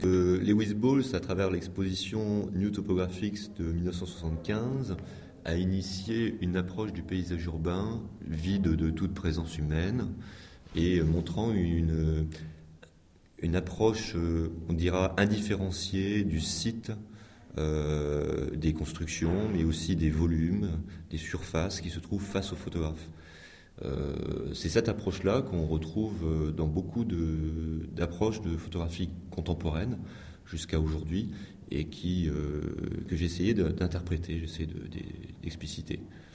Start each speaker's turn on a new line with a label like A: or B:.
A: Lewis Bowles, à travers l'exposition New Topographics de 1975, a initié une approche du paysage urbain vide de toute présence humaine et montrant une approche, on dira, indifférenciée du site, des constructions, mais aussi des volumes, des surfaces qui se trouvent face aux photographes. C'est cette approche-là qu'on retrouve dans beaucoup d'approches de photographie contemporaine jusqu'à aujourd'hui et que j'ai essayé d'interpréter, j'ai essayé d'expliciter.